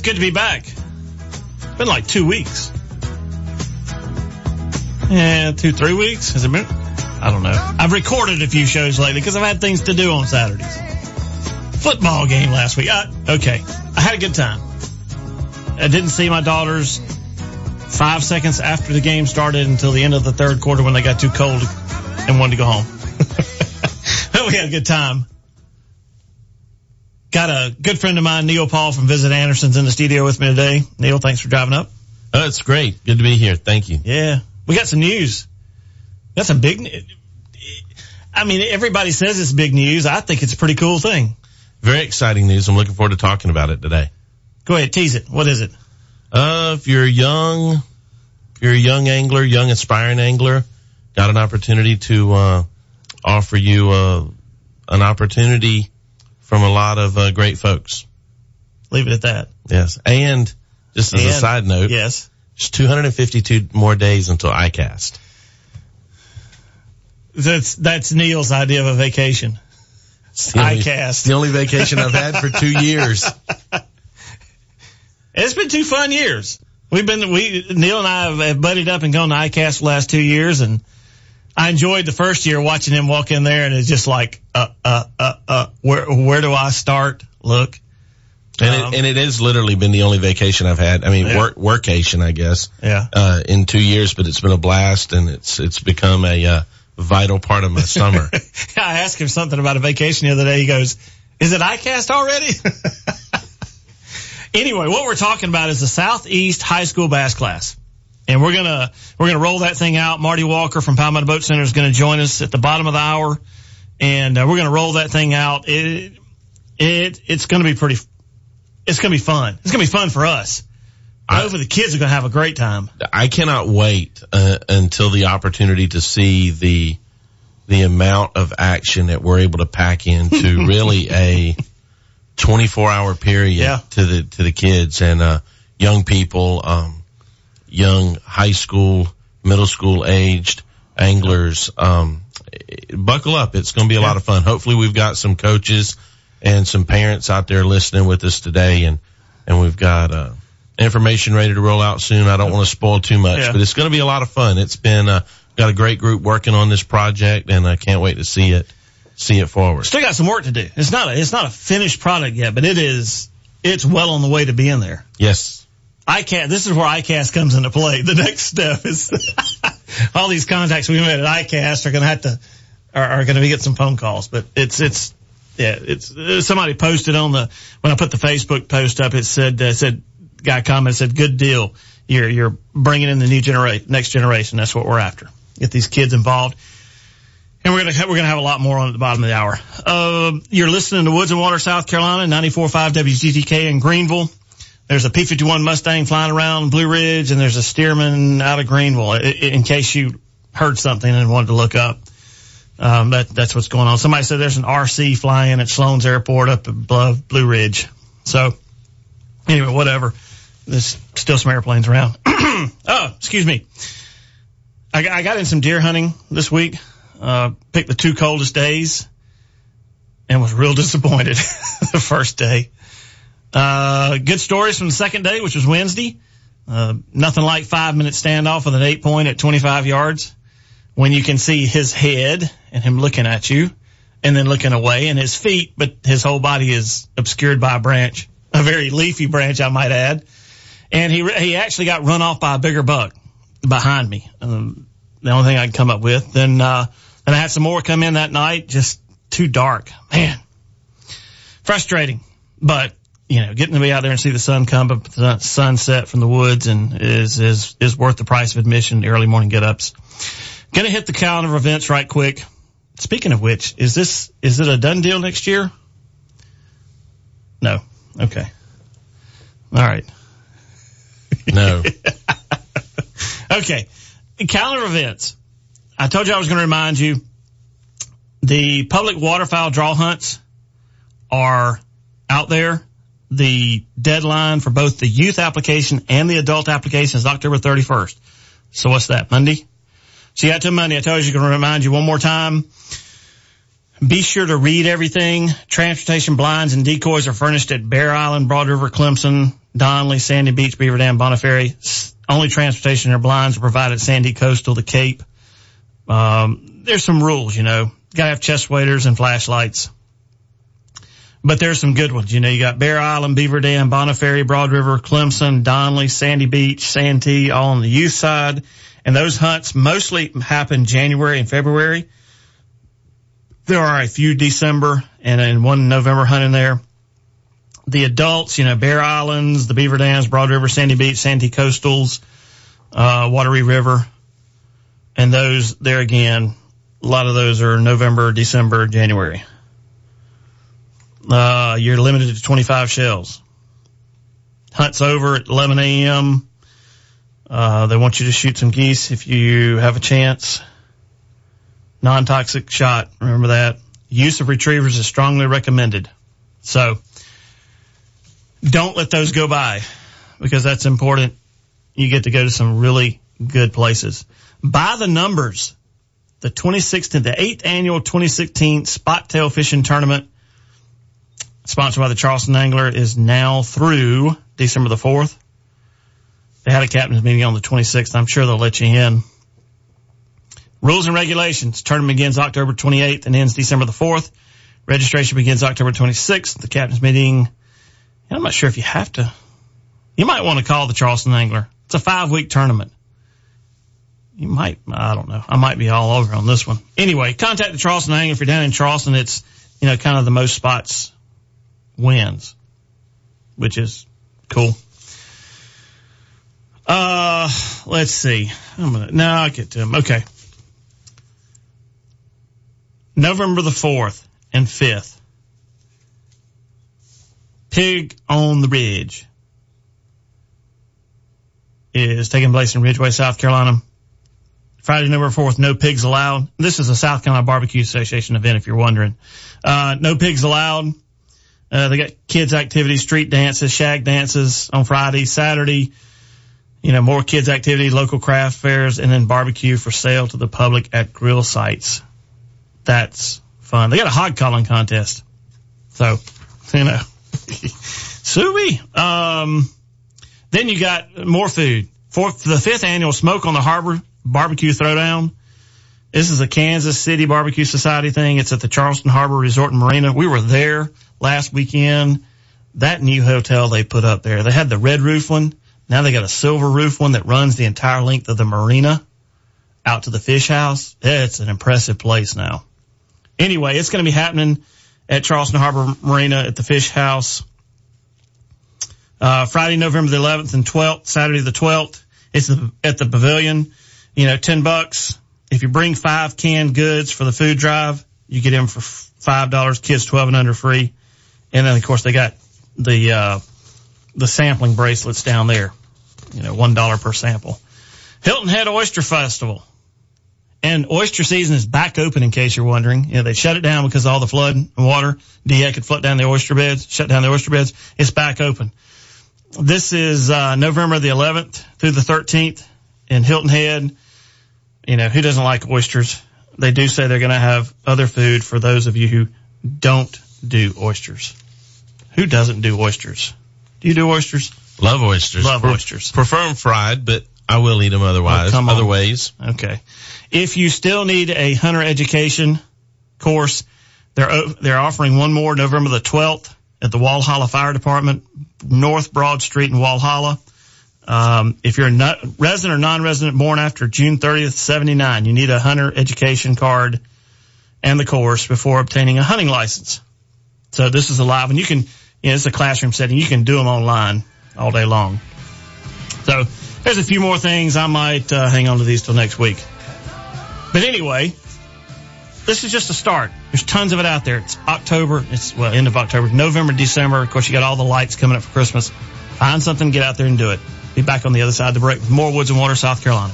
good to be back. It's been like 2 weeks. Yeah, 3 weeks. Has it been? I don't know. I've recorded a few shows lately because I've had things to do on Saturdays. Football game last week. Okay. I had a good time. I didn't see my daughters 5 seconds after the game started until the end of the third quarter when they got too cold and wanted to go home. But we had a good time. Got a good friend of mine, Neil Paul from Visit Anderson's, in the studio with me today. Neil, thanks for driving up. Oh, it's great. Good to be here. Thank you. Yeah. We got some news. That's some big, I mean, everybody says it's big news. I think it's a pretty cool thing. Very exciting news. I'm looking forward to talking about it today. Go ahead, tease it. What is it? If you're a young angler, young aspiring angler, got an opportunity to offer you an opportunity from a lot of great folks. Leave it at that. Yes. And just as a side note, yes, there's 252 more days until ICAST. That's Neil's idea of a vacation. ICAST. The only vacation I've had for 2 years. It's been 2 fun years. Neil and I have buddied up and gone to ICAST the last 2 years, and I enjoyed the first year watching him walk in there, and it's just like, where do I start? Look. And it has literally been the only vacation I've had. I mean, workation, I guess. Yeah. In 2 years, but it's been a blast, and it's become a vital part of my summer. I asked him something about a vacation the other day. He goes, "Is it ICAST already?" Anyway, what we're talking about is the Southeast High School bass class. And we're gonna roll that thing out. Marty Walker from Palmetto Boat Center is gonna join us at the bottom of the hour. And we're gonna roll that thing out. It's gonna be fun. It's gonna be fun for us. I hope the kids are gonna have a great time. I cannot wait until the opportunity to see the amount of action that we're able to pack into really a 24-hour period to the kids and young people, young high school, middle school aged anglers. Buckle up. It's going to be a lot of fun. Hopefully we've got some coaches and some parents out there listening with us today, and we've got information ready to roll out soon. I don't want to spoil too much, but it's going to be a lot of fun. It's been got a great group working on this project, and I can't wait to see it forward. Still got some work to do. It's not a finished product yet, but it's well on the way to being there. Yes. This is where ICAST comes into play. The next step is all these contacts we made at ICAST are going to get some phone calls, but it's somebody posted when I put the Facebook post up, it said guy commented, said, "Good deal. You're bringing in the next generation. That's what we're after. Get these kids involved." And we're gonna have a lot more on at the bottom of the hour. You're listening to Woods and Water, South Carolina, 94.5 WGTK in Greenville. There's a P-51 Mustang flying around Blue Ridge, and there's a Stearman out of Greenville, in case you heard something and wanted to look up. That's what's going on. Somebody said there's an RC flying at Sloan's Airport up above Blue Ridge. So, anyway, whatever. There's still some airplanes around. Oh, excuse me. I got in some deer hunting this week. Picked the 2 coldest days and was real disappointed the first day. Good stories from the second day, which was Wednesday. Nothing like 5-minute standoff with an 8-point at 25 yards when you can see his head and him looking at you and then looking away, and his feet, but his whole body is obscured by a branch, a very leafy branch, I might add. And he actually got run off by a bigger buck behind me. The only thing I can come up with. Then I had some more come in that night, just too dark. Man, frustrating. But, getting to be out there and see the sun come up, the sunset from the woods, and is worth the price of admission, the early morning get-ups. Gonna hit the calendar of events right quick. Speaking of which, is it a done deal next year? No. Okay. All right. No. Okay. Calendar events. I told you I was going to remind you, the public waterfowl draw hunts are out there. The deadline for both the youth application and the adult application is October 31st. So what's that, Monday? So you got till Monday. I told you, I'm going to remind you one more time. Be sure to read everything. Transportation blinds and decoys are furnished at Bear Island, Broad River, Clemson. Donley, Sandy Beach, Beaver Dam, Bonnefere. Only transportation or blinds are provided at Sandy Coastal, the Cape. There's some rules, Gotta have chest waders and flashlights. But there's some good ones. You got Bear Island, Beaver Dam, Bonnefere, Broad River, Clemson, Donley, Sandy Beach, Santee, all on the youth side. And those hunts mostly happen January and February. There are a few December and one November hunt in there. The adults, Bear Islands, the Beaver Dams, Broad River, Sandy Beach, Santee Coastals, Wateree River. And those, there again, a lot of those are November, December, January. You're limited to 25 shells. Hunt's over at 11 a.m. They want you to shoot some geese if you have a chance. Non-toxic shot. Remember that. Use of retrievers is strongly recommended. So don't let those go by because that's important. You get to go to some really good places. By the numbers, the 8th annual 2016 Spot Tail Fishing Tournament sponsored by the Charleston Angler is now through December the 4th. They had a captain's meeting on the 26th. I'm sure they'll let you in. Rules and regulations. Tournament begins October 28th and ends December the 4th. Registration begins October 26th. The captain's meeting, I'm not sure if you have to. You might want to call the Charleston Angler. It's a 5-week tournament. You might, I don't know. I might be all over on this one. Anyway, contact the Charleston Angler. If you're down in Charleston, it's, kind of the most spots wins, which is cool. Let's see. I'll get to them. Okay. November the 4th and 5th. Pig on the Ridge is taking place in Ridgeway, South Carolina. Friday, November 4th, no pigs allowed. This is a South Carolina Barbecue Association event, if you're wondering. No pigs allowed. They got kids activities, street dances, shag dances on Friday, Saturday. More kids activity, local craft fairs, and then barbecue for sale to the public at grill sites. That's fun. They got a hog calling contest. So, Suey. Then you got more food. For the 5th annual Smoke on the Harbor Barbecue Throwdown. This is a Kansas City Barbecue Society thing. It's at the Charleston Harbor Resort and Marina. We were there last weekend. That new hotel they put up there. They had the red roof one. Now they got a silver roof one that runs the entire length of the marina out to the fish house. It's an impressive place now. Anyway, it's going to be happening at Charleston Harbor Marina at the fish house. Friday, November the 11th and 12th, Saturday the 12th. It's at the pavilion. $10. If you bring 5 canned goods for the food drive, you get them for $5. Kids 12 and under free. And then of course they got the sampling bracelets down there. $1 per sample. Hilton Head Oyster Festival. And oyster season is back open in case you're wondering. They shut it down because of all the flood and water. DEEC had flooded down the oyster beds, shut down the oyster beds. It's back open. This is, November the 11th through the 13th in Hilton Head. Who doesn't like oysters? They do say they're going to have other food for those of you who don't do oysters. Who doesn't do oysters? Do you do oysters? Love oysters. Love oysters. Prefer them fried, but I will eat them otherwise. Other ways. Okay. If you still need a hunter education course, they're offering one more November the 12th at the Walhalla Fire Department, North Broad Street in Walhalla. If you're a resident or non-resident born after June 30th, 79, you need a hunter education card and the course before obtaining a hunting license. So this is a live, and you can, it's a classroom setting. You can do them online all day long. So there's a few more things. I might hang on to these till next week. But anyway, this is just a start. There's tons of it out there. It's October. End of October, November, December. Of course, you got all the lights coming up for Christmas. Find something, get out there and do it. Be back on the other side of the break with more Woods and Water, South Carolina.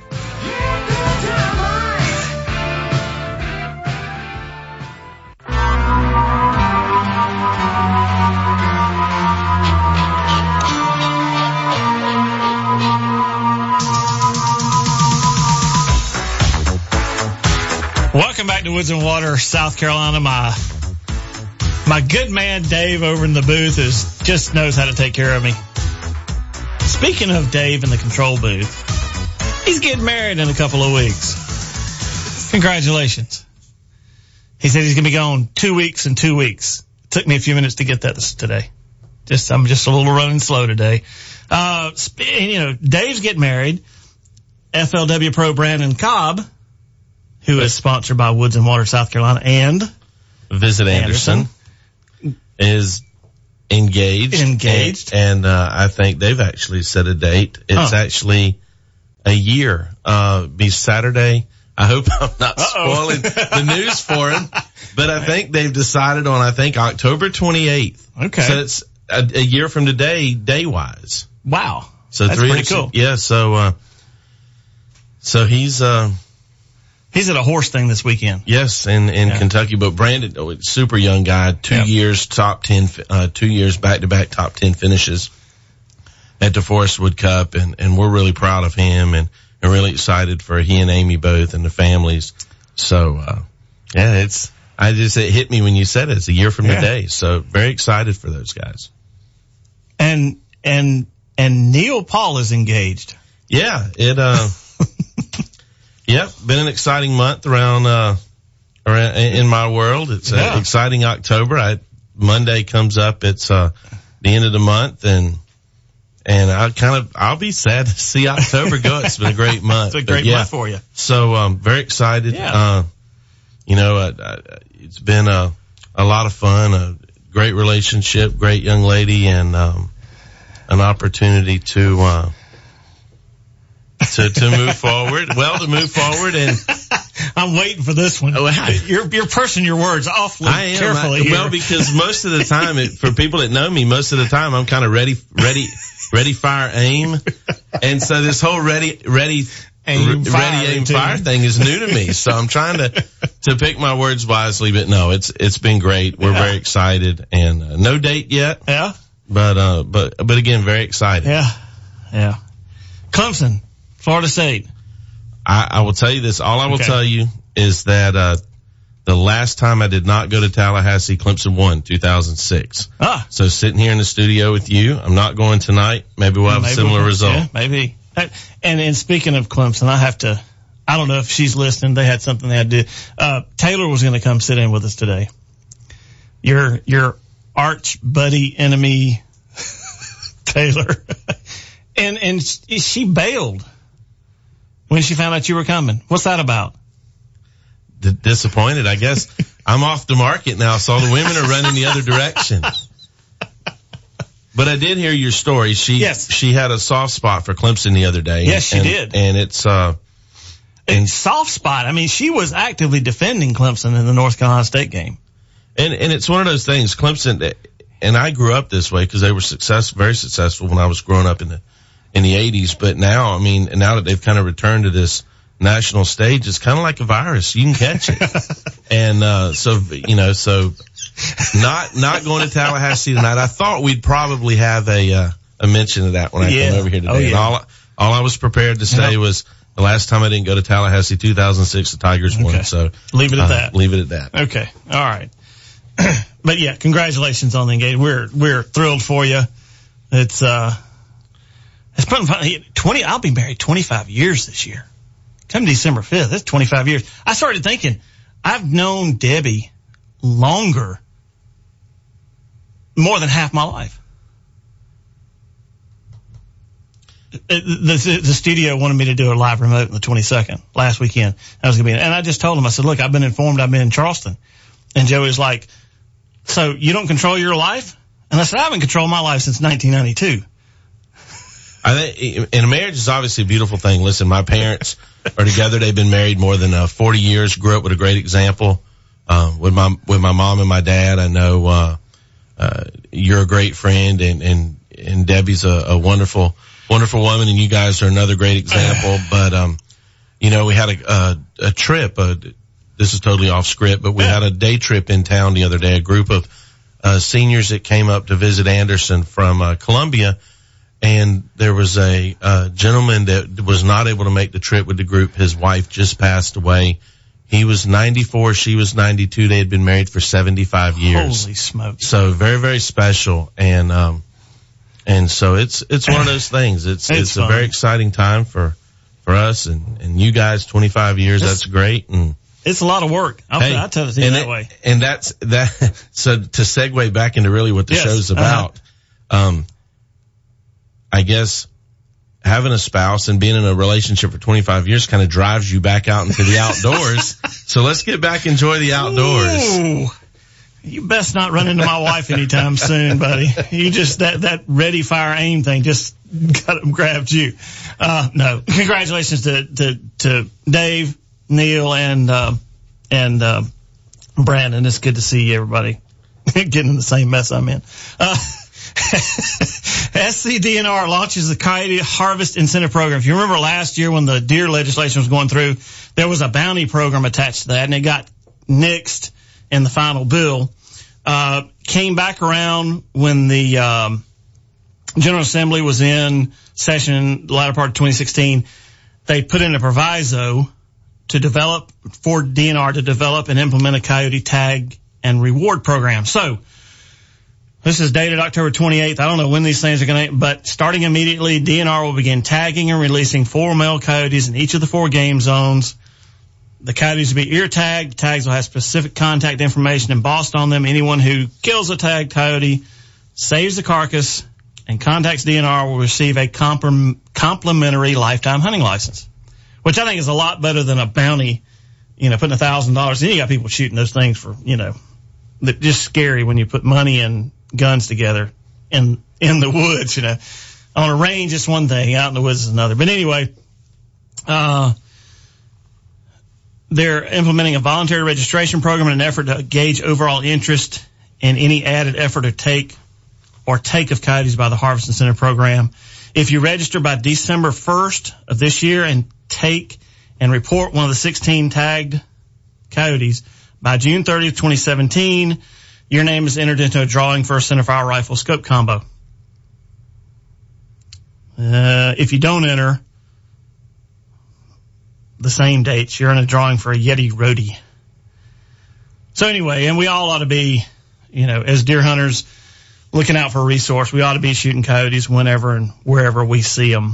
Welcome back to Woods and Water, South Carolina. My good man Dave over in the booth just knows how to take care of me. Speaking of Dave in the control booth, he's getting married in a couple of weeks. Congratulations. He said he's going to be gone 2 weeks and 2 weeks. It took me a few minutes to get that today. I'm just a little running slow today. Dave's getting married. FLW Pro Brandon Cobb, who is sponsored by Woods and Water, South Carolina, and Visit Anderson is engaged. And I think they've actually set a date. It's actually a year. Be Saturday. I hope I'm not spoiling the news for him, but I think they've decided on, October 28th. Okay. So it's a year from today, day-wise. Wow. So that's pretty cool. Yeah, so he's at a horse thing this weekend. Yes, in Kentucky, but Brandon, super young guy, 2 years top 10, 2 years back-to-back top 10 finishes at the Forest Wood Cup, and we're really proud of him and really excited for he and Amy both and the families. So, it hit me when you said it. It's a year from today. So very excited for those guys. And Neil Paul is engaged. Yeah, been an exciting month around in my world. It's an exciting October. Monday comes up. It's the end of the month, and I'll be sad to see October go. It's been a great month. It's a great month for you. So very excited. Yeah. It's been a lot of fun, a great relationship, great young lady, and an opportunity to move forward. Well, to move forward, and I'm waiting for this one. You're pursing your words awfully carefully. Well, because most of the time, for people that know me, most of the time I'm kind of ready, fire, aim, and so this whole ready, aim, fire thing is new to me. So I'm trying to pick my words wisely. But no, it's been great. We're very excited, and no date yet. Yeah. But again, very excited. Yeah. Clemson, Florida State. I will tell you this. All I will tell you is that the last time I did not go to Tallahassee, Clemson won 2006. So sitting here in the studio with you, I'm not going tonight. Maybe we'll have a similar result. Yeah, maybe. And speaking of Clemson, I don't know if she's listening. They had something they had to do. Taylor was going to come sit in with us today. Your arch buddy enemy, Taylor. And she bailed when she found out you were coming. What's that about? Disappointed, I guess. I'm off the market now, so all the women are running the other direction. But I did hear your story. She had a soft spot for Clemson the other day. Yes, she did. And it's soft spot. I mean, she was actively defending Clemson in the North Carolina State game. And it's one of those things. Clemson, and I grew up this way because they were very successful when I was growing up in the 80s. But now, now that they've kind of returned to this national stage, it's kind of like a virus. You can catch it. And, so not going to Tallahassee tonight. I thought we'd probably have a mention of that when I came over here today. And all I was prepared to say was the last time I didn't go to Tallahassee, 2006, the Tigers won. So leave it at that. Leave it at that. Okay. All right. But yeah, congratulations on the engagement. We're thrilled for you. It's fun. I'll be married 25 years this year. Come December 5th. That's 25 years. I started thinking, I've known Debbie more than half my life. The studio wanted me to do a live remote on the 22nd last weekend. And I just told him, I said, look, I've been informed I've been in Charleston. And Joey's like, so you don't control your life? And I said, I haven't controlled my life since 1992. I think, and marriage is obviously a beautiful thing. Listen, my parents are together. They've been married more than 40 years. Grew up with a great example with my mom and my dad. I know you're a great friend, and Debbie's a wonderful woman, and you guys are another great example. But we had a trip. This is totally off script, but we had a day trip in town the other day. A group of seniors that came up to visit Anderson from Columbia. And there was a gentleman that was not able to make the trip with the group. His wife just passed away. He was 94. She was 92. They had been married for 75 years. Holy smokes. So very, very special. And, And so it's one of those things. It's a very exciting time for us and you guys. 25 years, that's great. And it's a lot of work. I'll tell it to you that way. And that's that. So to segue back into really what the show's about, I guess having a spouse and being in a relationship for 25 years kind of drives you back out into the outdoors. So let's get back, enjoy the outdoors. Ooh. You best not run into my wife anytime soon, buddy. You just, that ready, fire, aim thing just grabbed you. No. Congratulations to Dave, Neil, and Brandon. It's good to see everybody getting in the same mess I'm in. SCDNR launches the Coyote Harvest Incentive Program. If you remember last year when the deer legislation was going through, there was a bounty program attached to that, and it got nixed in the final bill. Came back around when the General Assembly was in session the latter part of 2016. They put in a proviso for DNR to develop and implement a coyote tag and reward program. So this is dated October 28th. I don't know when these things are going to, but starting immediately, DNR will begin tagging and releasing 4 male coyotes in each of the 4 game zones. The coyotes will be ear tagged. Tags will have specific contact information embossed on them. Anyone who kills a tagged coyote, saves the carcass, and contacts DNR will receive a complimentary lifetime hunting license, which I think is a lot better than a bounty, putting $1,000. Then you got people shooting those things for, just scary when you put money and guns together in the woods, On a range, it's one thing. Out in the woods is another. But anyway, they're implementing a voluntary registration program in an effort to gauge overall interest in any added effort to take of coyotes by the Harvest Incentive Program. If you register by December 1st of this year and take and report one of the 16 tagged coyotes by June 30th, 2017, your name is entered into a drawing for a centerfire rifle scope combo. If you don't enter the same dates, you're in a drawing for a Yeti Roadie. So anyway, and we all ought to be, as deer hunters looking out for a resource, we ought to be shooting coyotes whenever and wherever we see them.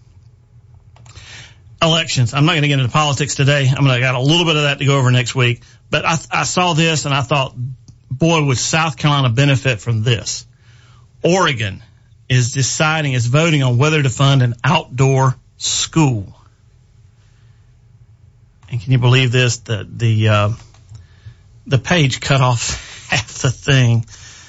Elections. I'm not going to get into politics today. I got a little bit of that to go over next week. But I saw this and I thought, boy, would South Carolina benefit from this. Oregon is voting on whether to fund an outdoor school. And can you believe this? The page cut off half the thing.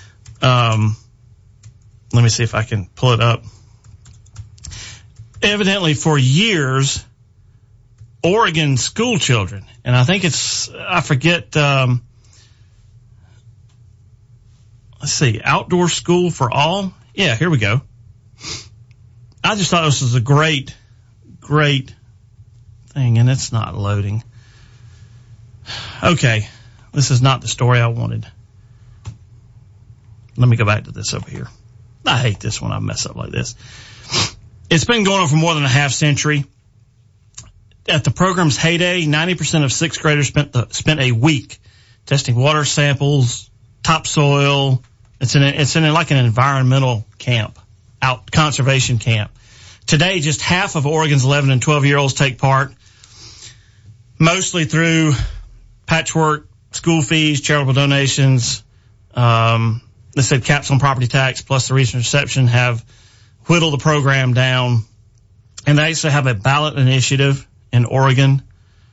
Let me see if I can pull it up. Evidently for years, Oregon school children, and I think I forget, let's see, outdoor school for all. Yeah, here we go. I just thought this was a great thing, and it's not loading. Okay, this is not the story I wanted. Let me go back to this over here. I hate this when I mess up like this. It's been going on for more than a half century. At the program's heyday, 90% of 6th graders spent a week testing water samples, topsoil. It's in like an environmental camp, conservation camp. Today, just half of Oregon's 11 and 12-year-olds take part, mostly through patchwork, school fees, charitable donations. They said caps on property tax plus the recent reception have whittled the program down. And they also have a ballot initiative in Oregon,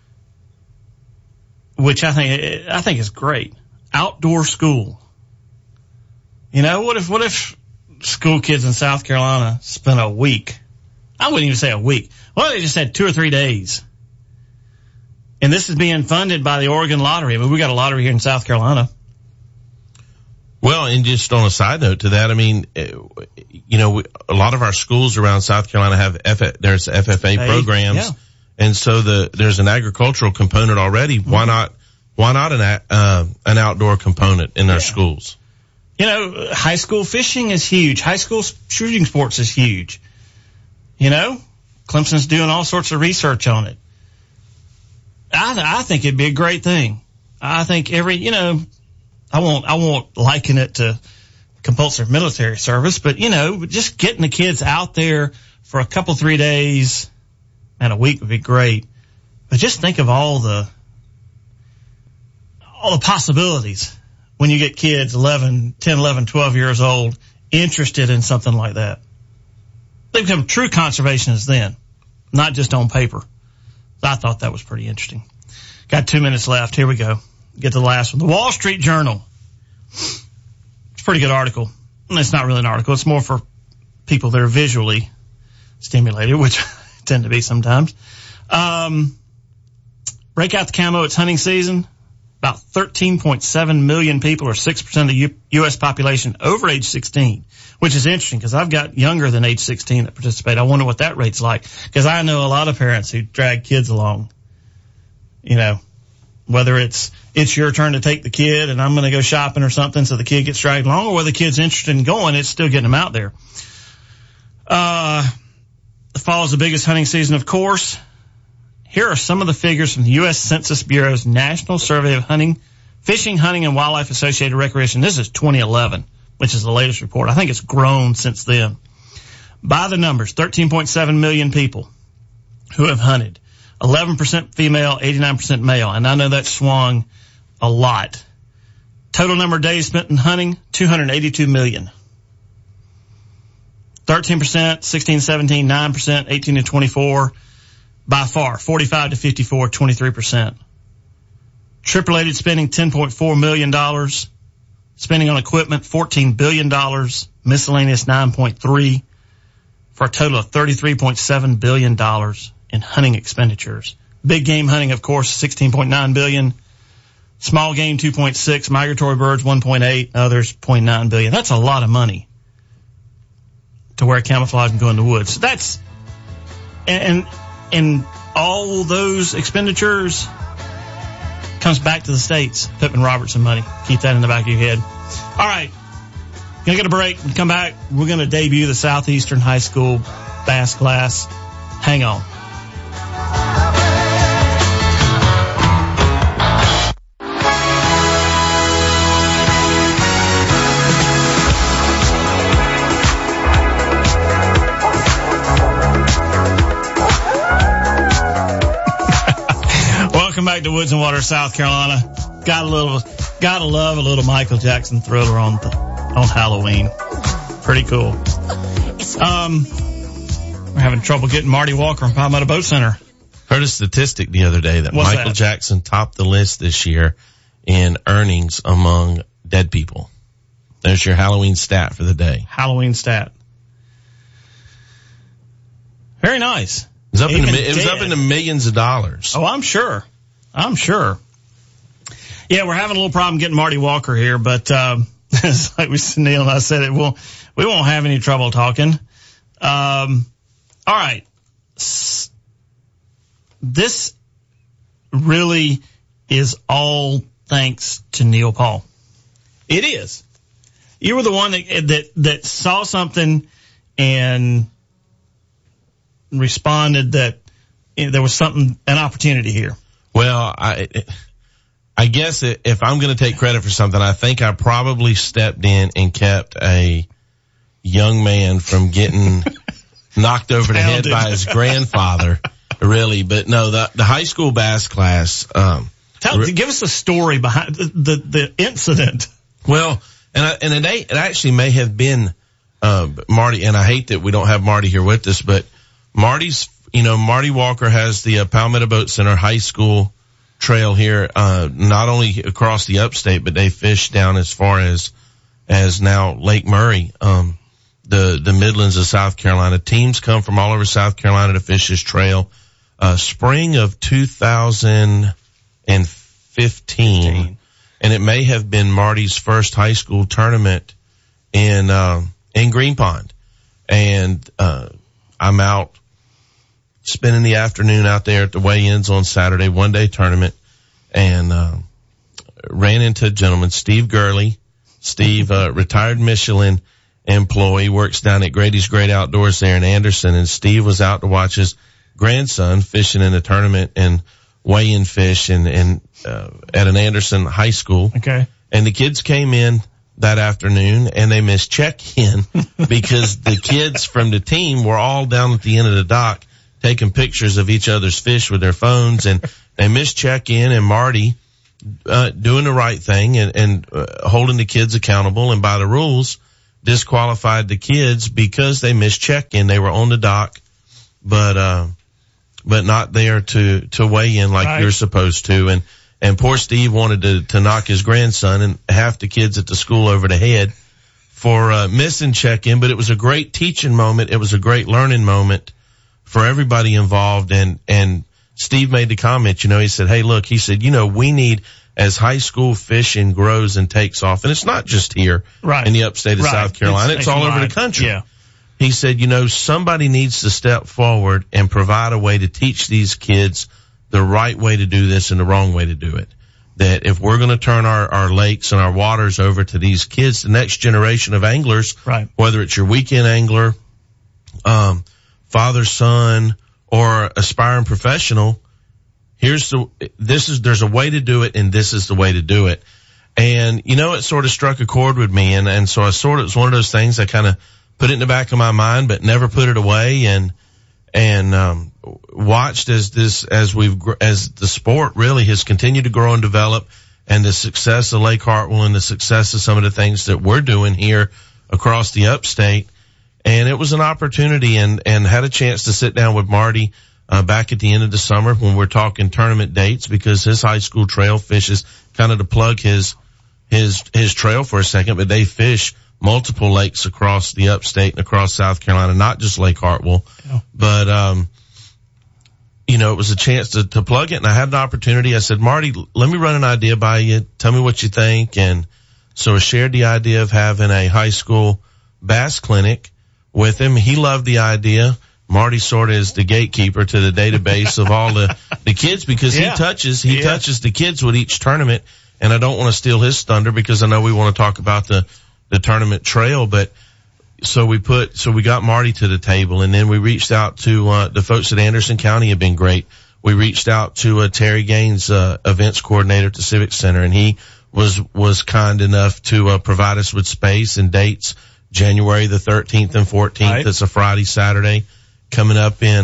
which I think is great. Outdoor school. What if school kids in South Carolina spent a week? I wouldn't even say a week. Well, they just had 2 or 3 days. And this is being funded by the Oregon Lottery. We got a lottery here in South Carolina. Well, and just on a side note to that, a lot of our schools around South Carolina have there's FFA programs. Yeah. And so there's an agricultural component already. Mm-hmm. Why not an outdoor component in our schools? High school fishing is huge. High school shooting sports is huge. Clemson's doing all sorts of research on it. I think it'd be a great thing. I think I won't liken it to compulsory military service, but just getting the kids out there for a couple, 3 days and a week would be great. But just think of all the possibilities when you get kids 10, 11, 12 years old interested in something like that. They become true conservationists then, not just on paper. I thought that was pretty interesting. Got 2 minutes left. Here we go. Get to the last one. The Wall Street Journal. It's a pretty good article. It's not really an article. It's more for people that are visually stimulated, which I tend to be sometimes. Break out the camo. It's hunting season. About 13.7 million people, or 6% of the U.S. population, over age 16, which is interesting because I've got younger than age 16 that participate. I wonder what that rate's like, because I know a lot of parents who drag kids along. Whether it's your turn to take the kid and I'm going to go shopping or something, so the kid gets dragged along, or whether the kid's interested in going, it's still getting them out there. The fall is the biggest hunting season, of course. Here are some of the figures from the U.S. Census Bureau's National Survey of Fishing, Hunting, and Wildlife Associated Recreation. This is 2011, which is the latest report. I think it's grown since then. By the numbers, 13.7 million people who have hunted. 11% female, 89% male. And I know that swung a lot. Total number of days spent in hunting, 282 million. 13%, 16, 17, 9%, 18 to 24. By far, 45 to 54, 23%. Triple-rated spending, $10.4 million. Spending on equipment, $14 billion. Miscellaneous, $9.3, for a total of $33.7 billion in hunting expenditures. Big game hunting, of course, $16.9 billion. Small game, $2.6. Migratory birds, $1.8. Others, $0.9 billion. That's a lot of money to wear camouflage and go in the woods. So that's, and all those expenditures comes back to the states. Pittman Robertson money. Keep that in the back of your head. All right. Gonna get a break and come back. We're gonna debut the Southeastern High School bass class. Hang on. Welcome back to Woods and Water, South Carolina. Gotta love a little Michael Jackson Thriller on Halloween. Pretty cool. We're having trouble getting Marty Walker from Palmetto Boat Center. Heard a statistic the other day that What's Michael that? Jackson topped the list this year in earnings among dead people. There's your Halloween stat for the day. Halloween stat. Very nice. It was up in the millions of dollars. Oh, I'm sure. Yeah, we're having a little problem getting Marty Walker here, but it's like Neil and I said, we won't have any trouble talking. All right. This really is all thanks to Neil Paul. It is. You were the one that saw something and responded that there was an opportunity here. Well, I guess if I'm going to take credit for something, I think I probably stepped in and kept a young man from getting knocked over the head by his grandfather. Really, but no, the high school bass class. Give us a story behind the incident. Well, and it actually may have been Marty, and I hate that we don't have Marty here with us, but Marty Walker has the Palmetto Boat Center High School trail here, not only across the upstate, but they fish down as far as now Lake Murray, the Midlands of South Carolina. Teams come from all over South Carolina to fish this trail. Spring of 2015, and it may have been Marty's first high school tournament in Green Pond. And, I'm out spending the afternoon out there at the weigh-ins on Saturday, one-day tournament, and ran into a gentleman, Steve Gurley. Steve, retired Michelin employee, works down at Grady's Great Outdoors there in Anderson, and Steve was out to watch his grandson fishing in a tournament and weigh-in fish at an Anderson high school. Okay. And the kids came in that afternoon, and they missed check-in because the kids from the team were all down at the end of the dock taking pictures of each other's fish with their phones, and they missed check-in, and Marty, doing the right thing and holding the kids accountable, and by the rules, disqualified the kids because they missed check-in. They were on the dock, but not there to weigh in like you're supposed to. And poor Steve wanted to knock his grandson and half the kids at the school over the head for missing check-in, but it was a great teaching moment. It was a great learning moment for everybody involved. And Steve made the comment, he said, hey, look, he said, we need, as high school fishing grows and takes off, and it's not just here in the upstate of South Carolina, it's all over the country. Yeah. He said, somebody needs to step forward and provide a way to teach these kids the right way to do this and the wrong way to do it. That if we're going to turn our lakes and our waters over to these kids, the next generation of anglers, whether it's your weekend angler, father, son, or aspiring professional, there's a way to do it, and this is the way to do it. And, it sort of struck a chord with me. And so it's one of those things I kind of put it in the back of my mind, but never put it away, and watched as the sport really has continued to grow and develop, and the success of Lake Hartwell and the success of some of the things that we're doing here across the upstate. And it was an opportunity, and had a chance to sit down with Marty back at the end of the summer when we're talking tournament dates, because his high school trail fishes, kind of to plug his trail for a second, but they fish multiple lakes across the upstate and across South Carolina, not just Lake Hartwell. Yeah. But, it was a chance to plug it, and I had an opportunity. I said, Marty, let me run an idea by you. Tell me what you think. And so I shared the idea of having a high school bass clinic with him. He loved the idea. Marty sort of is the gatekeeper to the database of all the kids, because he touches the kids with each tournament. And I don't want to steal his thunder, because I know we want to talk about the tournament trail, but so we got Marty to the table, and then we reached out to the folks at Anderson County have been great. We reached out to Terry Gaines, events coordinator at the Civic Center, and he was kind enough to provide us with space and dates. January the 13th and 14th. Right. It's a Friday, Saturday coming up in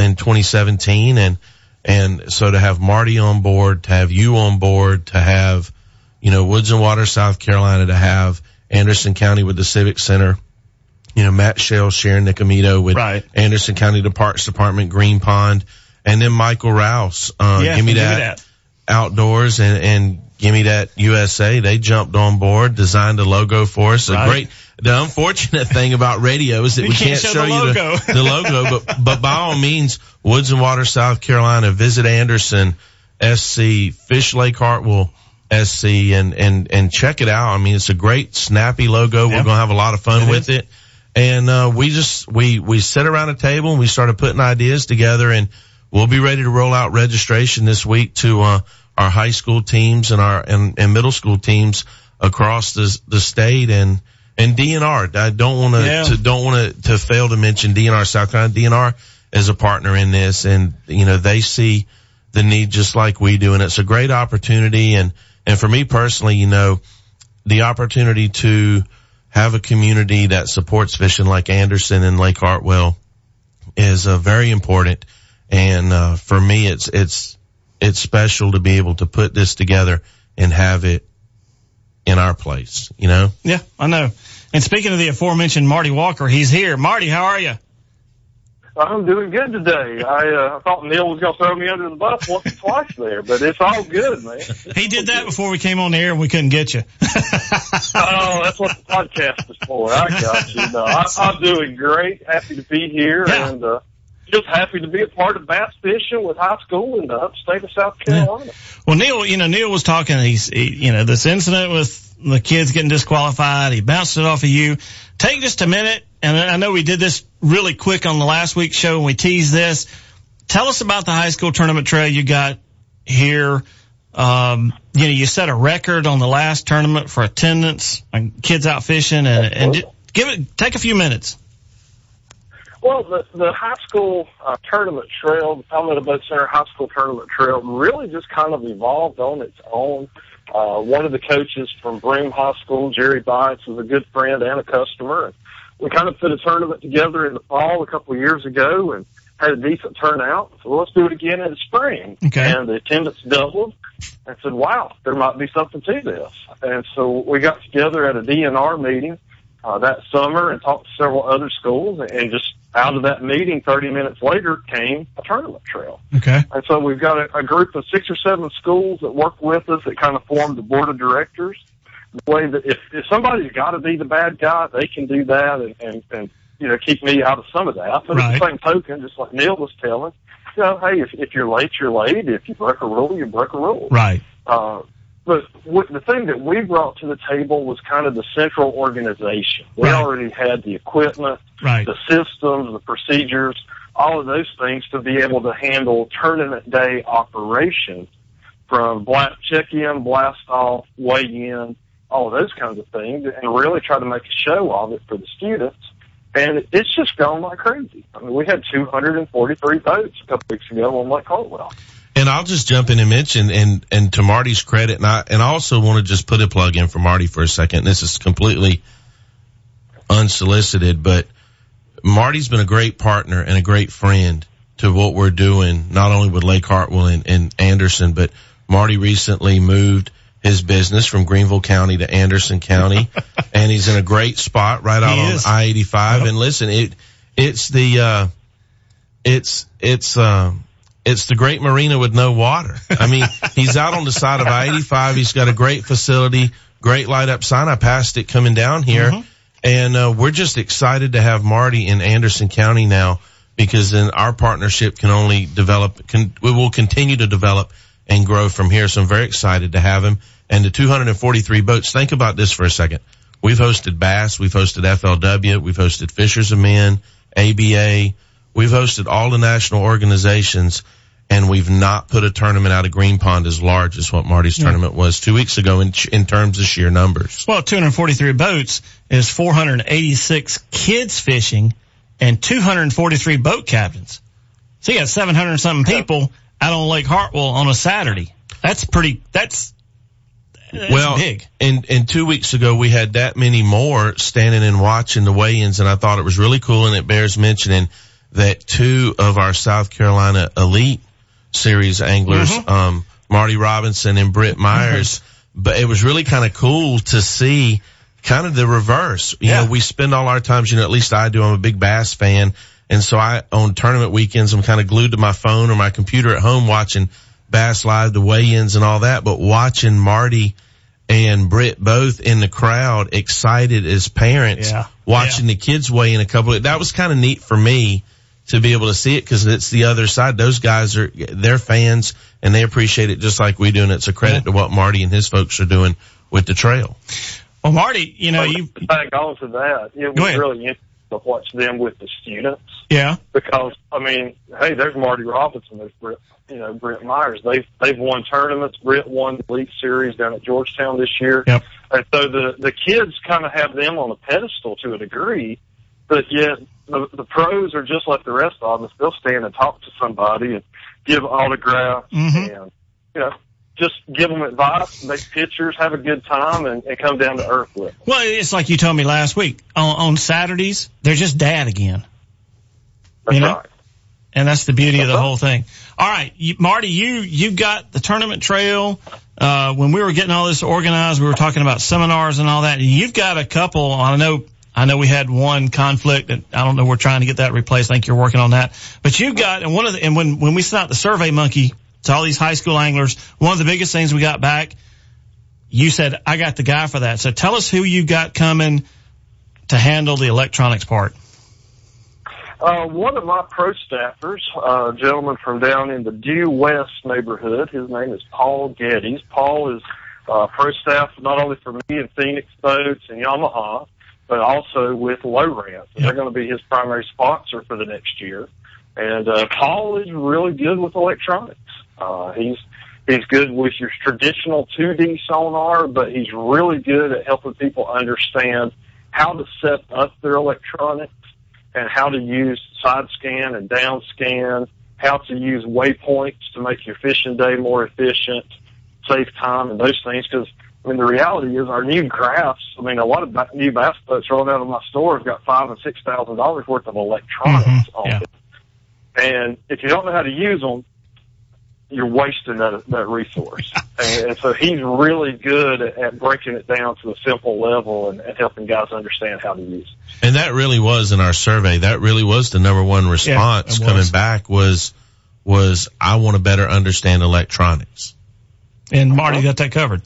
2017, and so to have Marty on board, to have you on board, to have Woods and Water, South Carolina, to have Anderson County with the Civic Center, Matt Shell, Sharon Nicomito with Anderson County, the Parks Department, Green Pond, and then Michael Rouse, Give Me That Outdoors and Give Me That USA. They jumped on board, designed a logo for us. The unfortunate thing about radio is that we can't show you the logo, but by all means, Woods and Water, South Carolina, visit Anderson SC, Fish Lake Hartwell SC, and check it out. I mean, it's a great snappy logo. We're going to have a lot of fun with it. And, we sat around a table and we started putting ideas together, and we'll be ready to roll out registration this week to, our high school teams and middle school teams across the state, and DNR. I don't want to fail to mention DNR South Carolina. DNR is a partner in this, and, they see the need just like we do, and it's a great opportunity. And for me personally, the opportunity to have a community that supports fishing like Anderson and Lake Hartwell is very important. And for me, it's special to be able to put this together and have it in our place, Yeah, I know. And speaking of the aforementioned Marty Walker, he's here. Marty, how are you? I'm doing good today. I thought Neil was going to throw me under the bus once or twice there, but it's all good, man. He did that before we came on the air and we couldn't get you. Oh, that's what the podcast is for. I got you. No, I'm doing great. Happy to be here, and just happy to be a part of bass fishing with high school in the upstate of South Carolina. Yeah. Well, Neil was talking. This incident with the kids getting disqualified. He bounced it off of you. Take just a minute, and I know we did this really quick on the last week's show and we teased this. Tell us about the high school tournament trail you got here. You set a record on the last tournament for attendance and kids out fishing, and take a few minutes. Well, the high school tournament trail, the Palmetto Boat Center high school tournament trail, really just kind of evolved on its own. One of the coaches from Bream High School, Jerry Bites, was a good friend and a customer. And we kind of put a tournament together in the fall a couple of years ago and had a decent turnout. So let's do it again in the spring. Okay. And the attendance doubled. I said, wow, there might be something to this. And so we got together at a DNR meeting that summer and talked to several other schools, and just out of that meeting 30 minutes later came a tournament trail. Okay. And so we've got a group of 6 or 7 schools that work with us that kind of form the board of directors. The way that if somebody's got to be the bad guy, they can do that and you know, keep me out of some of that. But right. At the same token, just like Neil was telling, you know, hey, if you're late, you're late. If you break a rule, you break a rule. Right. But the thing that we brought to the table was kind of the central organization. We right. already had the equipment, right. the systems, the procedures, all of those things to be able to handle tournament day operations, from check-in, blast-off, weigh-in, all of those kinds of things, and really try to make a show of it for the students. And it's just gone like crazy. I mean, we had 243 boats a couple weeks ago on Lake Caldwell. And I'll just jump in and mention, and to Marty's credit, and I also want to just put a plug in for Marty for a second. This is completely unsolicited, but Marty's been a great partner and a great friend to what we're doing, not only with Lake Hartwell and Anderson, but Marty recently moved his business from Greenville County to Anderson County, and he's in a great spot right out on I-85. Yep. And listen, it's the great marina with no water. I mean, he's out on the side of I-85. He's got a great facility, great light up sign. I passed it coming down here. Mm-hmm. And we're just excited to have Marty in Anderson County now, because then our partnership can only develop, we will continue to develop and grow from here. So I'm very excited to have him. And the 243 boats, think about this for a second. We've hosted Bass, we've hosted FLW, we've hosted Fishers of Men, ABA, we've hosted all the national organizations, and we've not put a tournament out of Green Pond as large as what Marty's tournament was 2 weeks ago in terms of sheer numbers. Well, 243 boats is 486 kids fishing and 243 boat captains. So you got 700 something people out on Lake Hartwell on a Saturday. That's big. And 2 weeks ago we had that many more standing and watching the weigh-ins, and I thought it was really cool, and it bears mentioning that 2 of our South Carolina Elite Series anglers, mm-hmm. Marty Robinson and Britt Myers, mm-hmm. but it was really kind of cool to see kind of the reverse. You know, we spend all our times, at least I do, I'm a big bass fan, and so on tournament weekends, I'm kind of glued to my phone or my computer at home watching Bass Live, the weigh-ins and all that, but watching Marty and Britt both in the crowd, excited as parents, watching the kids weigh in that was kind of neat for me to be able to see it, because it's the other side. Those guys they're fans and they appreciate it just like we do, and it's a credit to what Marty and his folks are doing with the trail. Well, Marty, you back on to that. It was really interesting to watch them with the students. Yeah. Because I mean, hey, there's Marty Robinson, there's Britt Myers. They've won tournaments. Britt won the Elite Series down at Georgetown this year. Yep. And so the kids kind of have them on a pedestal to a degree, but yet the pros are just like the rest of them. They'll stand and talk to somebody and give autographs mm-hmm. and, just give them advice, make pictures, have a good time, and come down to earth with them. Well, it's like you told me last week. On Saturdays, they're just dad again. That's right. And that's the beauty of the whole thing. All right, Marty, you got the tournament trail. When we were getting all this organized, we were talking about seminars and all that. You've got a couple. I know we had one conflict, and I don't know, we're trying to get that replaced. I think you're working on that. But you've got, and when we sent out the Survey Monkey to all these high school anglers, one of the biggest things we got back, you said, I got the guy for that. So tell us who you got coming to handle the electronics part. One of my pro staffers, a gentleman from down in the Due West neighborhood, his name is Paul Geddes. Paul is pro staff not only for me and Phoenix Boats and Yamaha, but also with Lowrance. And they're going to be his primary sponsor for the next year. And Paul is really good with electronics. He's good with your traditional 2D sonar, but he's really good at helping people understand how to set up their electronics and how to use side scan and down scan, how to use waypoints to make your fishing day more efficient, save time and those things. Because, I mean, the reality is our new graphs, I mean, a lot of new bass boats rolling out of my store have got $5,000 and $6,000 worth of electronics on it. And if you don't know how to use them, you're wasting that resource. And so he's really good at breaking it down to a simple level and helping guys understand how to use it. And that really was in our survey. That really was the number one response coming back was I want to better understand electronics. And Marty got that covered.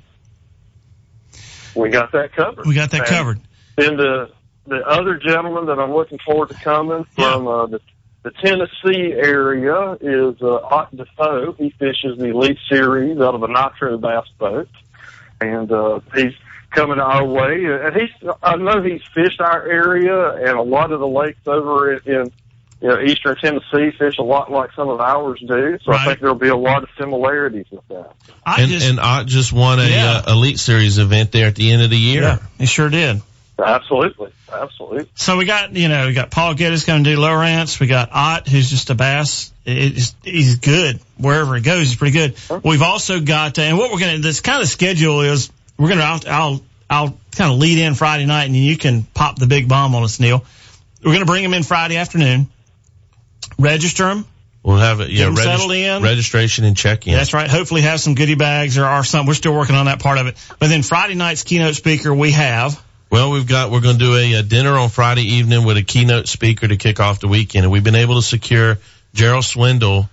We got that covered. Then the other gentleman that I'm looking forward to coming from the Tennessee area is Ott Defoe. He fishes the Elite Series out of a Nitro bass boat, and he's coming our way. And I know he's fished our area, and a lot of the lakes over in eastern Tennessee fish a lot like some of ours do. So I think there'll be a lot of similarities with that. And Ott just won a Elite Series event there at the end of the year. Yeah, he sure did. Absolutely. So we got Paul Geddes coming to do Lowrance. We got Ott, who's just a bass. He's good wherever he goes. He's pretty good. We've also got, and what this kind of schedule is, I'll kind of lead in Friday night and you can pop the big bomb on us, Neil. We're going to bring him in Friday afternoon, register him. We'll have it, settled in. Registration and check-in. That's right. Hopefully have some goodie bags or something. We're still working on that part of it. But then Friday night's keynote speaker we have. Well, we're going to do a dinner on Friday evening with a keynote speaker to kick off the weekend. And we've been able to secure Gerald Swindle.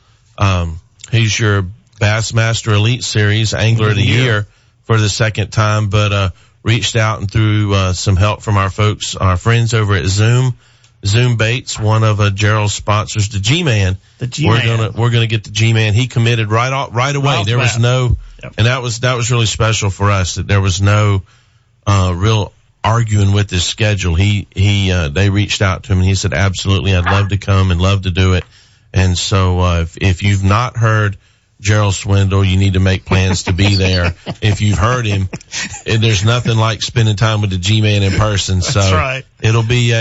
He's your Bassmaster Elite Series Angler of the Year for the second time, but reached out and through some help from our friends over at Zoom Baits, one of Gerald's sponsors, the G-Man. We're gonna get the G-Man. He committed right away. There was no, and that was really special for us, that there was no real arguing with his schedule. They reached out to him and he said, absolutely, I'd love to come and love to do it. And so, if you've not heard Gerald Swindle, you need to make plans to be there. If you've heard him, there's nothing like spending time with the G-Man in person. So that's right. It'll be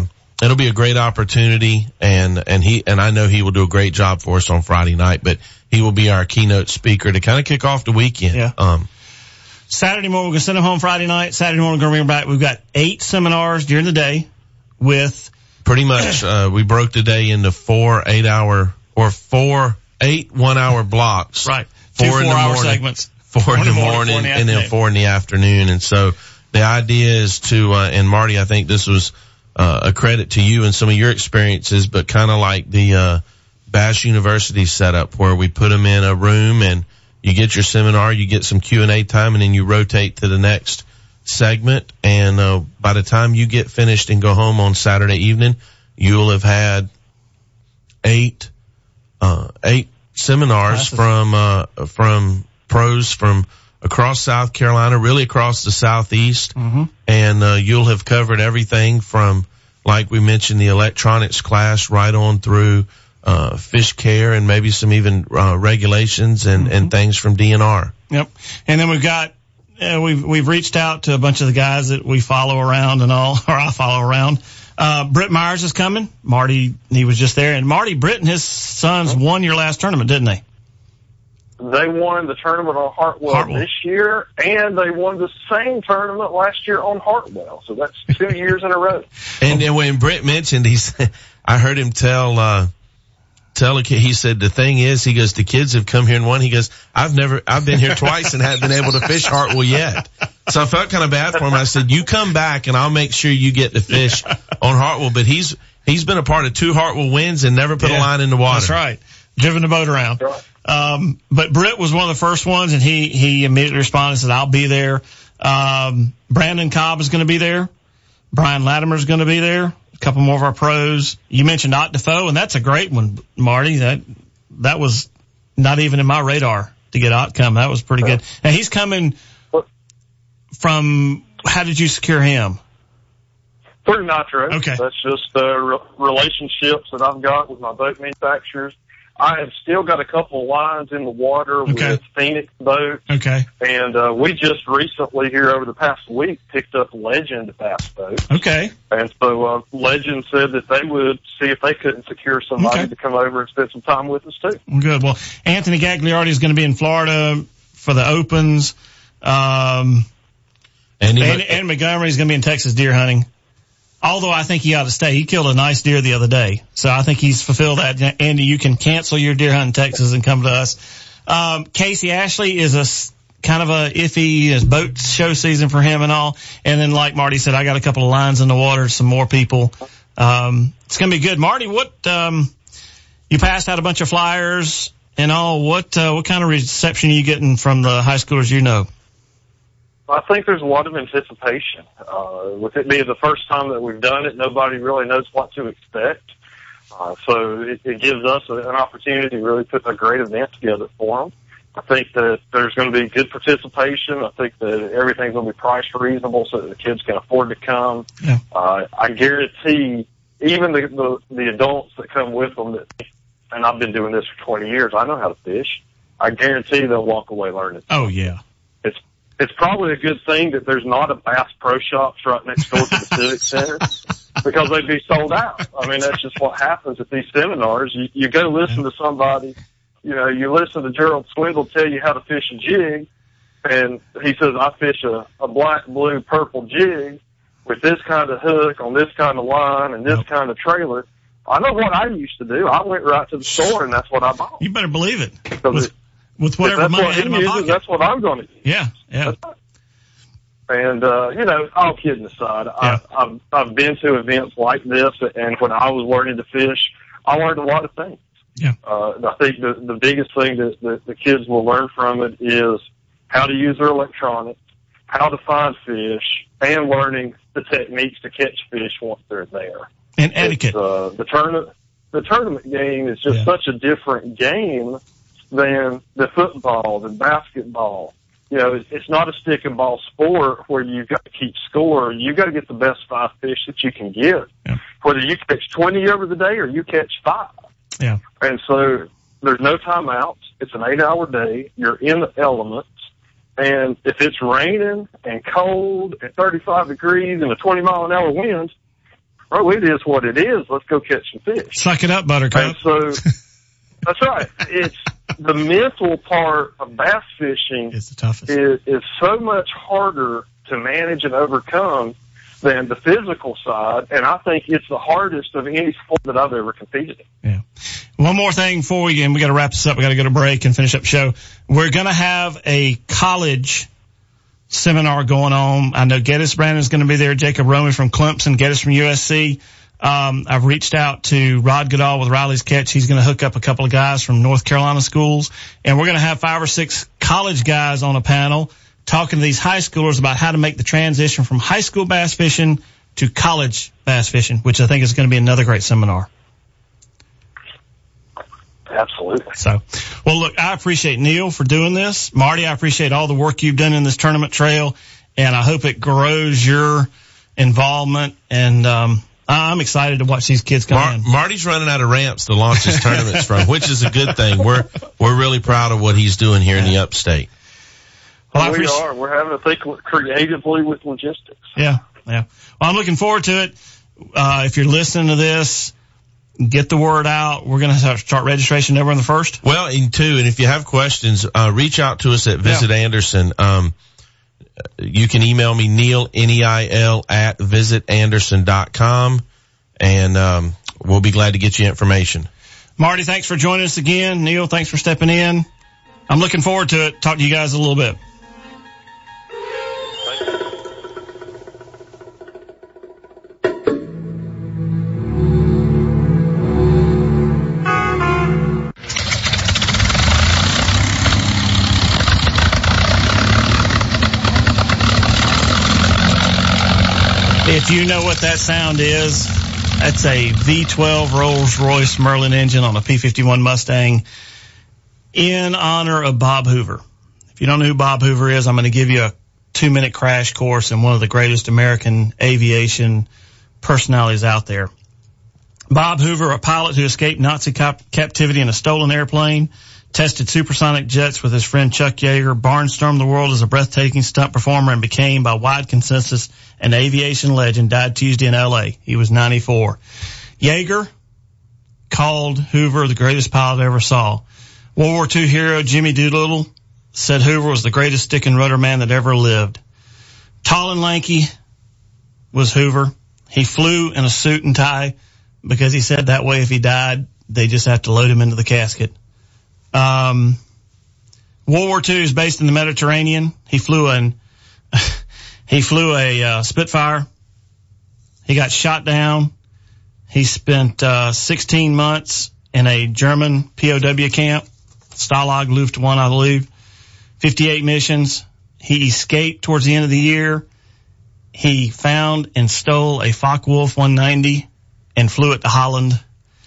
a great opportunity, and I know he will do a great job for us on Friday night, but he will be our keynote speaker to kind of kick off the weekend. Yeah. Saturday morning, we're going to send him home Friday night. Saturday morning, we're going to bring him back. We've got 8 seminars during the day with pretty much, we broke the day into 4 8 1-hour blocks. Right. 4 4-hour segments. 4 in the morning and then 4 in the afternoon. And so the idea is to, and Marty, I think this was a credit to you and some of your experiences, but kind of like the Bass University setup where we put them in a room and you get your seminar, you get some Q&A time, and then you rotate to the next segment. And by the time you get finished and go home on Saturday evening, you'll have had 8 seminars from pros from across South Carolina, really across the Southeast. Mm-hmm. And you'll have covered everything from, like we mentioned, the electronics class right on through fish care and maybe some even regulations and things from DNR. Yep. And then we've got we've reached out to a bunch of the guys that we follow around and all, or I follow around. Britt Myers is coming. Marty, he was just there. And Britt and his sons won your last tournament, didn't they? They won the tournament on Hartwell this year, and they won the same tournament last year on Hartwell. So that's 2 years in a row. And when Britt mentioned, I heard him tell a kid, he said, the thing is, he goes, the kids have come here and won. He goes, I've been here twice and haven't been able to fish Hartwell yet. So I felt kind of bad for him. I said, you come back and I'll make sure you get to fish on Hartwell. But he's been a part of 2 Hartwell wins and never put a line in the water. That's right. Driven the boat around. But Britt was one of the first ones, and he immediately responded and said, I'll be there. Brandon Cobb is going to be there. Brian Latimer is going to be there. A couple more of our pros. You mentioned Ott Defoe, and that's a great one, Marty. That was not even in my radar to get Ott come. That was pretty good. And he's coming from, how did you secure him? Through Nitro. Okay. That's just relationships that I've got with my boat manufacturers. I have still got a couple of lines in the water with Phoenix boats. Okay. And we just recently, here over the past week, picked up Legend bass boats. Okay. And so Legend said that they would see if they couldn't secure somebody to come over and spend some time with us, too. Good. Well, Anthony Gagliardi is going to be in Florida for the Opens. And Montgomery is going to be in Texas deer hunting. Although I think he ought to stay. He killed a nice deer the other day. So I think he's fulfilled that. Andy, you can cancel your deer hunt in Texas and come to us. Casey Ashley is a kind of a iffy boat show season for him and all. And then like Marty said, I got a couple of lines in the water, some more people. It's going to be good. Marty, you passed out a bunch of flyers and all. What kind of reception are you getting from the high schoolers you know? I think there's a lot of anticipation. With it being the first time that we've done it, nobody really knows what to expect. So it gives us an opportunity to really put a great event together for them. I think that there's going to be good participation. I think that everything's going to be priced reasonable so that the kids can afford to come. Yeah. I guarantee even the adults that come with them, and I've been doing this for 20 years, I know how to fish. I guarantee they'll walk away learning. Oh, yeah. It's probably a good thing that there's not a Bass Pro Shops right next door to the Civic Center because they'd be sold out. I mean, that's just what happens at these seminars. You go listen to somebody, you listen to Gerald Swindle tell you how to fish a jig, and he says, I fish a black, blue, purple jig with this kind of hook on this kind of line and this kind of trailer. I know what I used to do. I went right to the store, and that's what I bought. You better believe it. With whatever money I had in my pocket. That's what I'm going to use. Yeah. And, all kidding aside, I've been to events like this, and when I was learning to fish, I learned a lot of things. Yeah. I think the biggest thing that the kids will learn from it is how to use their electronics, how to find fish, and learning the techniques to catch fish once they're there. And etiquette. The tournament game is just such a different game than the football, than basketball. It's not a stick and ball sport where you've got to keep score. You've got to get the best 5 fish that you can get. Yeah. Whether you catch 20 over the day or you catch 5. Yeah. And so there's no timeouts. It's an 8-hour day. You're in the elements. And if it's raining and cold and 35 degrees and a 20-mile-an-hour wind, it is what it is. Let's go catch some fish. Suck it up, Buttercup. And so that's right. It's the mental part of bass fishing is the toughest. Is so much harder to manage and overcome than the physical side, and I think it's the hardest of any sport that I've ever competed in. Yeah. One more thing before we got to wrap this up. We got to go to break and finish up the show. We're going to have a college seminar going on. I know Geddes Brandon's going to be there. Jacob Roman from Clemson, Geddes from USC. I've reached out to Rod Goodall with Riley's Catch. He's going to hook up a couple of guys from North Carolina schools, and we're going to have 5 or 6 college guys on a panel talking to these high schoolers about how to make the transition from high school bass fishing to college bass fishing, which I think is going to be another great seminar. Absolutely. So, well, look, I appreciate Neil for doing this. Marty, I appreciate all the work you've done in this tournament trail, and I hope it grows your involvement, and I'm excited to watch these kids come in. Marty's running out of ramps to launch his tournaments from, which is a good thing. We're really proud of what he's doing here in the upstate. Well, we are. We're having to think creatively with logistics. Yeah. Well, I'm looking forward to it. If you're listening to this, get the word out. We're going to start registration November the 1st. Well, and if you have questions, reach out to us at Visit Anderson. You can email me, Neil, Neil, at visitanderson.com, and we'll be glad to get you information. Marty, thanks for joining us again. Neil, thanks for stepping in. I'm looking forward to it. Talk to you guys a little bit. If you know what that sound is, that's a V12 Rolls-Royce Merlin engine on a P51 Mustang in honor of Bob Hoover. If you don't know who Bob Hoover is, I'm going to give you a 2-minute crash course in one of the greatest American aviation personalities out there. Bob Hoover, a pilot who escaped Nazi captivity in a stolen airplane, tested supersonic jets with his friend Chuck Yeager, barnstormed the world as a breathtaking stunt performer, and became, by wide consensus, an aviation legend, died Tuesday in L.A. He was 94. Yeager called Hoover the greatest pilot I ever saw. World War II hero Jimmy Doolittle said Hoover was the greatest stick and rudder man that ever lived. Tall and lanky was Hoover. He flew in a suit and tie because he said that way if he died, they just have to load him into the casket. World War II is based in the Mediterranean. He flew a Spitfire. He got shot down. He spent 16 months in a German POW camp, Stalag Luft 1, I believe. 58 missions. He escaped towards the end of the year. He found and stole a Focke-Wulf 190 and flew it to Holland.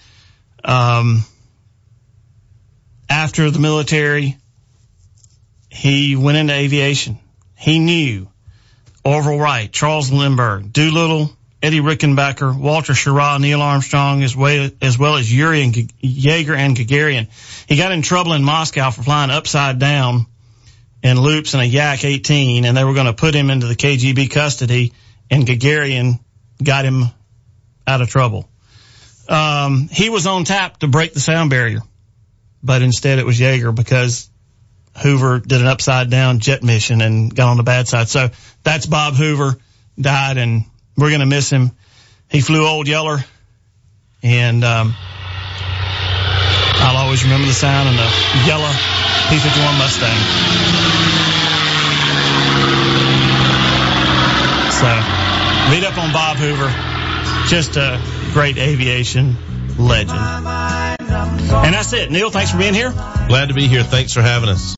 After the military, he went into aviation. He knew Orville Wright, Charles Lindbergh, Doolittle, Eddie Rickenbacker, Walter Schirra, Neil Armstrong, as well as Yuri and Yeager and Gagarin. He got in trouble in Moscow for flying upside down in loops in a Yak-18, and they were going to put him into the KGB custody, and Gagarin got him out of trouble. He was on tap to break the sound barrier, but instead it was Yeager because Hoover did an upside down jet mission and got on the bad side. So that's Bob Hoover, died, and we're going to miss him. He flew Old Yeller, and I'll always remember the sound of the yellow P-51 Mustang. So, read up on Bob Hoover. Just a great aviation legend. And that's it. Neil, thanks for being here. Glad to be here. Thanks for having us.